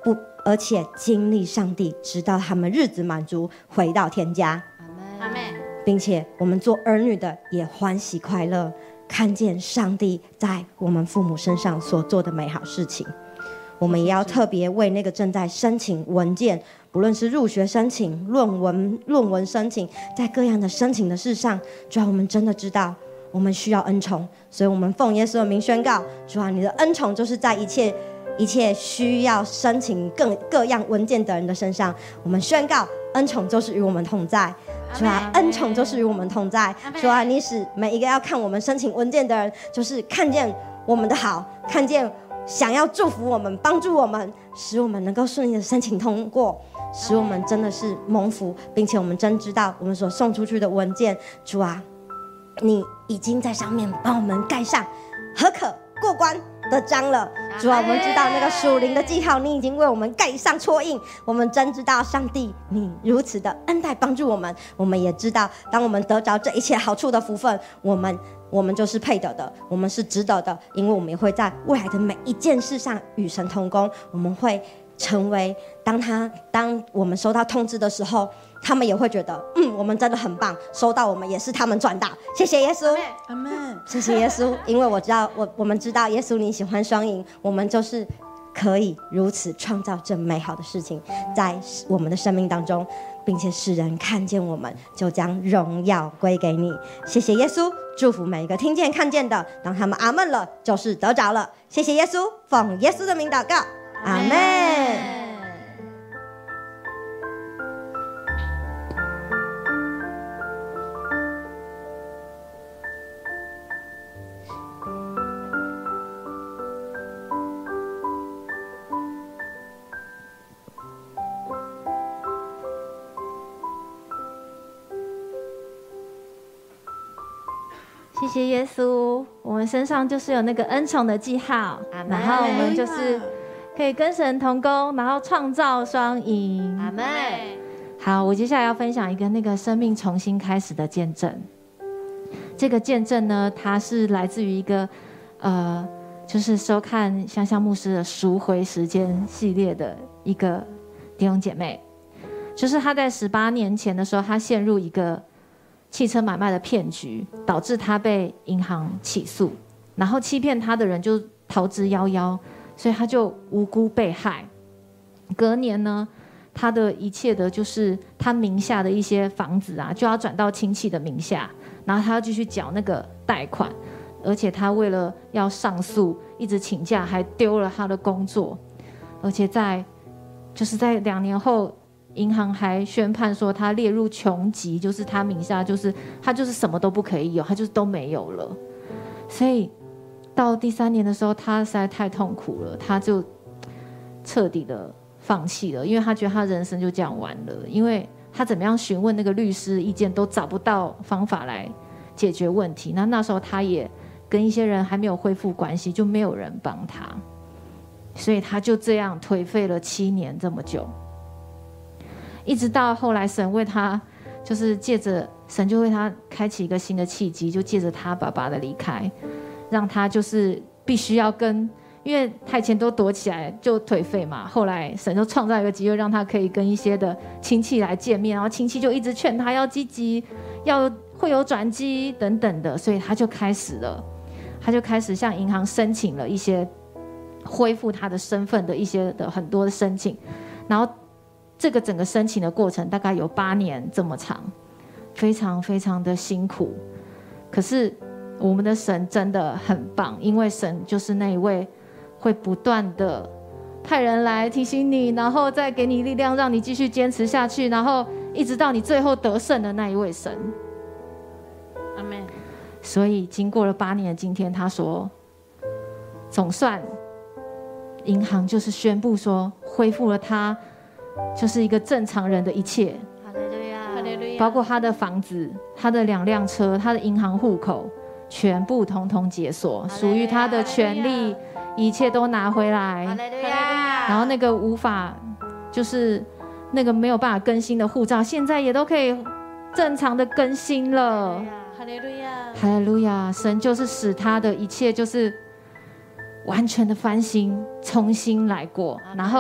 而且经历上帝，直到他们日子满足，回到天家。 阿们。 并且我们做儿女的也欢喜快乐，看见上帝在我们父母身上所做的美好事情。我们也要特别为那个正在申请文件，不论是入学申请、论文、论文申请，在各样的申请的事上，主要我们真的知道我们需要恩宠，所以我们奉耶稣的名宣告，主啊，你的恩宠就是在一切一切需要申请各各样文件的人的身上，我们宣告恩宠就是与我们同在。主啊，恩宠就是与我们同在。主啊，你使每一个要看我们申请文件的人，就是看见我们的好，看见想要祝福我们、帮助我们，使我们能够顺利的申请通过，使我们真的是蒙福，并且我们真知道我们所送出去的文件，主啊，你已经在上面帮我们盖上合可过关的章了。主啊，我们知道那个属灵的记号，你已经为我们盖上戳印。我们真知道上帝你如此的恩待帮助我们，我们也知道当我们得着这一切好处的福分，我们我们就是配得的，我们是值得的，因为我们也会在未来的每一件事上与神同工。我们会成为当他当我们收到通知的时候，他们也会觉得嗯，我们真的很棒，收到我们也是他们赚到。谢谢耶稣， 阿们。 谢谢耶稣，因为我知道我我们知道耶稣你喜欢双赢，我们就是可以如此创造这美好的事情在我们的生命当中，并且使人看见我们，就将荣耀归给你。谢谢耶稣，祝福每一个听见看见的，当他们阿们了，就是得着了。谢谢耶稣，奉耶稣的名祷告，阿们。 谢谢耶稣，我们身上就是有那个恩宠的记号，然后我们就是可以跟神同工，然后创造双赢。 阿们。 好，我接下来要分享一个那个生命重新开始的见证。这个见证呢，它是来自于一个呃，就是收看香香牧师的赎回时间系列的一个弟兄姐妹，就是他在十八年前的时候，他陷入一个汽车买卖的骗局，导致他被银行起诉，然后欺骗他的人就逃之夭夭，所以他就无辜被害。隔年呢，他的一切的就是他名下的一些房子啊，就要转到亲戚的名下，然后他要继续缴那个贷款，而且他为了要上诉，一直请假，还丢了他的工作，而且在就是在两年后。银行还宣判说他列入穷籍，就是他名下就是他就是什么都不可以有，他就是都没有了。所以到第三年的时候，他实在太痛苦了，他就彻底的放弃了，因为他觉得他人生就这样完了，因为他怎么样询问那个律师意见都找不到方法来解决问题。那那时候他也跟一些人还没有恢复关系，就没有人帮他，所以他就这样颓废了七年这么久。一直到后来神为他，就是借着神就为他开启一个新的契机，就借着他爸爸的离开，让他就是必须要跟，因为他以前都躲起来就颓废嘛，后来神就创造一个机会，让他可以跟一些的亲戚来见面，然后亲戚就一直劝他要积极，要会有转机等等的，所以他就开始了，他就开始向银行申请了一些恢复他的身份的一些的很多的申请，然后这个整个申请的过程大概有八年这么长，非常非常的辛苦。可是我们的神真的很棒，因为神就是那一位会不断的派人来提醒你，然后再给你力量，让你继续坚持下去，然后一直到你最后得胜的那一位神。 阿们。 所以经过了八年的今天，他说总算银行就是宣布说恢复了他就是一个正常人的一切， 哈利路亚，哈利路亚， 包括他的房子、他的两辆车、他的银行户口，全部统统解锁，属于他的权利，一切都拿回来。 哈利路亚。 然后那个无法，就是那个没有办法更新的护照，现在也都可以正常的更新了。 哈利路亚， 哈利路亚！神就是使他的一切就是完全的翻新，重新来过，然后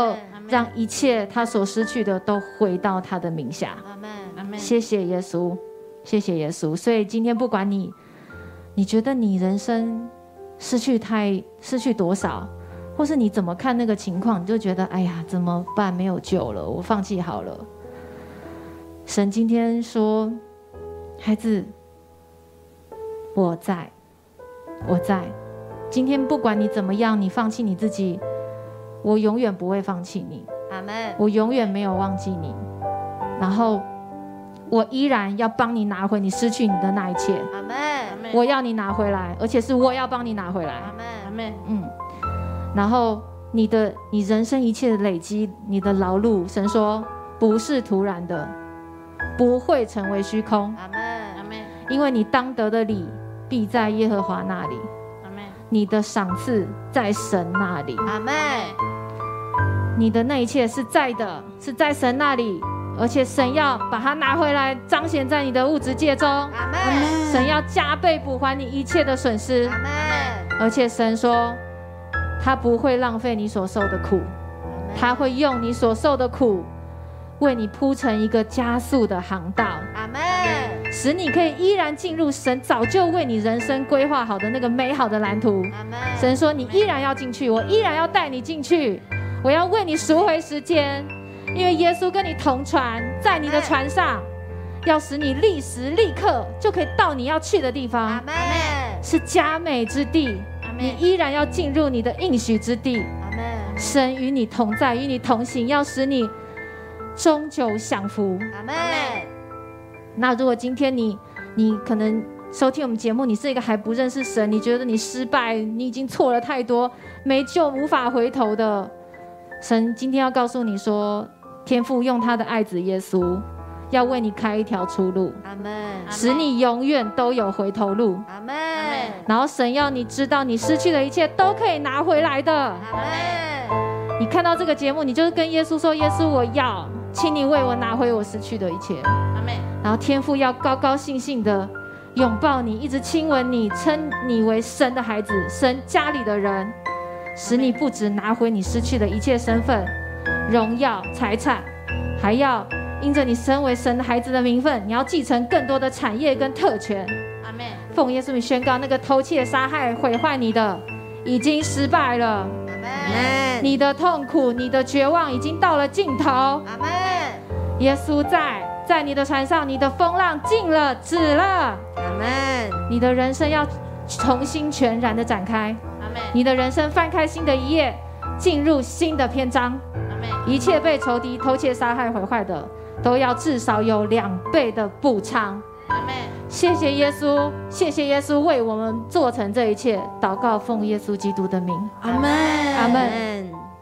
让一切他所失去的都回到他的名下。 阿门，阿门。 谢谢耶稣，谢谢耶稣。所以今天不管你，你觉得你人生失去太失去多少，或是你怎么看那个情况，你就觉得哎呀怎么办，没有救了，我放弃好了。神今天说，孩子，我在，我在。今天不管你怎么样，你放弃你自己，我永远不会放弃你。 阿门。 我永远没有忘记你，然后我依然要帮你拿回你失去你的那一切。 阿门。 我要你拿回来，而且是我要帮你拿回来。 阿门，阿门。 嗯，然后你的你人生一切的累积，你的劳碌，神说不是突然的，不会成为虚空。 阿门，阿门。 因为你当得的礼必在耶和华那里， 阿门。 你的赏赐在神那里。 阿门。 你的那一切是在的，是在神那里，而且神要把它拿回来，彰显在你的物质界中。 阿门。 神要加倍补还你一切的损失。 阿门。 而且神说，他不会浪费你所受的苦，他会用你所受的苦，为你铺成一个加速的航道。 阿门。 使你可以依然进入神早就为你人生规划好的那个美好的蓝图。 阿门。 神说，你依然要进去，我依然要带你进去，我要为你赎回时间，因为耶稣跟你同船，在你的船上，要使你立时立刻就可以到你要去的地方。 阿门。 是佳美之地，你依然要进入你的应许之地。 阿门。 神与你同在，与你同行，要使你终究享福。 阿门。 那如果今天你你可能收听我们节目，你是一个还不认识神，你觉得你失败，你已经错了太多，没救，无法回头的，神今天要告诉你说，天父用他的爱子耶稣要为你开一条出路。 阿门。 使你永远都有回头路。 阿门。 然后神要你知道，你失去的一切都可以拿回来的。 阿门。 你看到这个节目，你就是跟耶稣说，耶稣，我要，请你为我拿回我失去的一切。 阿门。 然后天父要高高兴兴的拥抱你，一直亲吻你，称你为神的孩子，神家里的人，使你不只拿回你失去的一切身份、荣耀、财产，还要因着你身为神的孩子的名分，你要继承更多的产业跟特权。 阿门。 奉耶稣名宣告，那个偷窃、杀害、毁坏你的已经失败了。 阿门。 你的痛苦、你的绝望已经到了尽头。 阿门。 耶稣在，在你的船上，你的风浪静了、止了。 阿门。 你的人生要重新全然的展开。 阿门。 你的人生翻开新的一页，进入新的篇章。 阿门。 一切被仇敌偷窃、杀害、毁坏的，都要至少有两倍的补偿。 阿门。 谢谢耶稣，谢谢耶稣为我们做成这一切。祷告奉耶稣基督的名。 阿门。 阿门。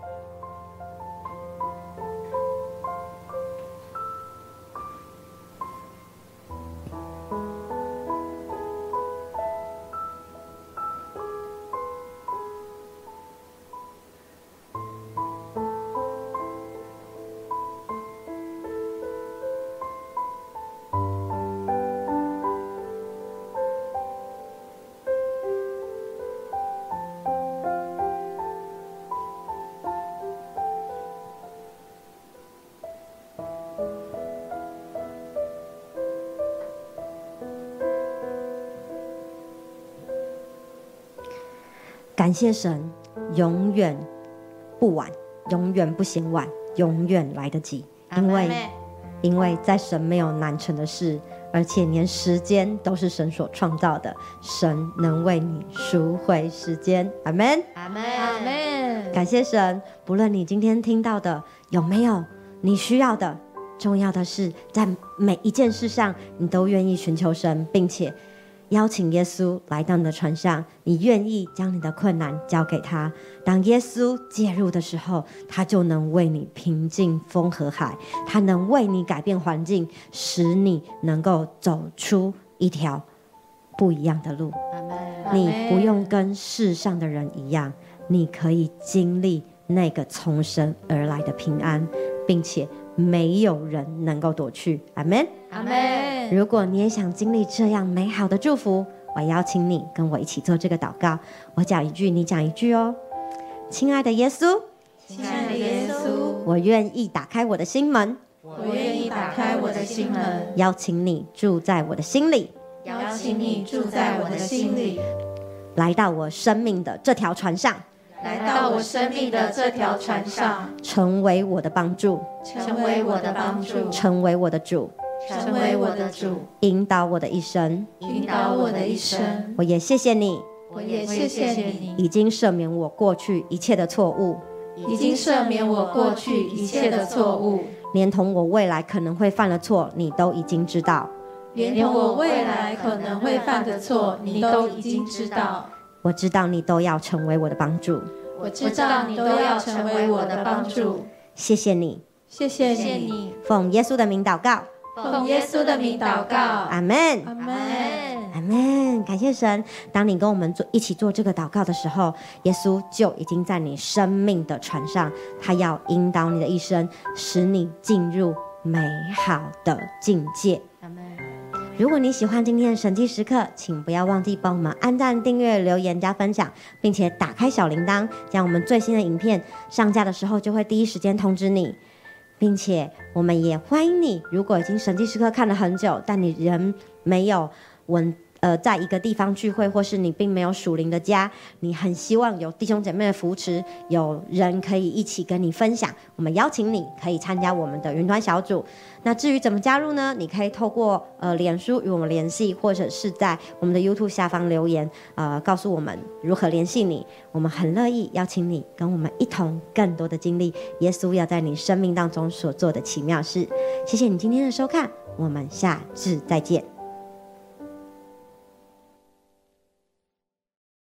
感谢神，永远不晚，永远不嫌晚，永远来得及。因为，因为在神没有难成的事，而且连时间都是神所创造的，神能为你赎回时间。阿们， 阿门。 阿门。 感谢神，不论你今天听到的有没有你需要的，重要的是在每一件事上，你都愿意寻求神，并且邀请耶稣来到你的船上，你愿意将你的困难交给他。当耶稣介入的时候，他就能为你平静风和海，他能为你改变环境，使你能够走出一条不一样的路。 阿门。 你不用跟世上的人一样，你可以经历那个从神而来的平安，并且没有人能够躲去。阿们。 阿门。 如果你也想经历这样美好的祝福，我邀请你跟我一起做这个祷告。我讲一句，你讲一句哦。亲爱的耶稣， 亲爱的耶稣， 我愿意打开我的心门， 我愿意打开我的心门， 邀请你住在我的心里， 邀请你住在我的心里， 来到我生命的这条船上， 来到我生命的这条船上， 成为我的帮助， 成为我的帮助， 成为我的主， 成为我的主， 引导我的一生， 引导我的一生。 我也谢谢你， 我也谢谢你， 已经赦免我过去一切的错误， 已经赦免我过去一切的错误， 连同我未来可能会犯的错，你都已经知道。 连同我未来可能会犯的错，你都已经知道。 我知道你都要成为我的帮助， 我知道你都要成为我的帮助。 谢谢你， 谢谢你， 奉耶稣的名祷告， 奉耶稣的名祷告， 阿们， 阿门。 阿们。感谢神，当你跟我们做一起做这个祷告的时候，耶稣就已经在你生命的船上，他要引导你的一生，使你进入美好的境界。 阿们。 如果你喜欢今天的神迹时刻，请不要忘记帮我们按赞、订阅、留言、加分享，并且打开小铃铛，这样我们最新的影片上架的时候就会第一时间通知你。并且我们也欢迎你，如果已经神迹时刻看了很久，但你仍没有稳呃在一个地方聚会，或是你并没有属灵的家，你很希望有弟兄姐妹的扶持，有人可以一起跟你分享，我们邀请你可以参加我们的云团小组。那至于怎么加入呢？你可以透过呃脸书与我们联系，或者是在我们的 YouTube 下方留言，呃告诉我们如何联系你。我们很乐意邀请你跟我们一同更多的经历耶稣要在你生命当中所做的奇妙事。谢谢你今天的收看，我们下次再见。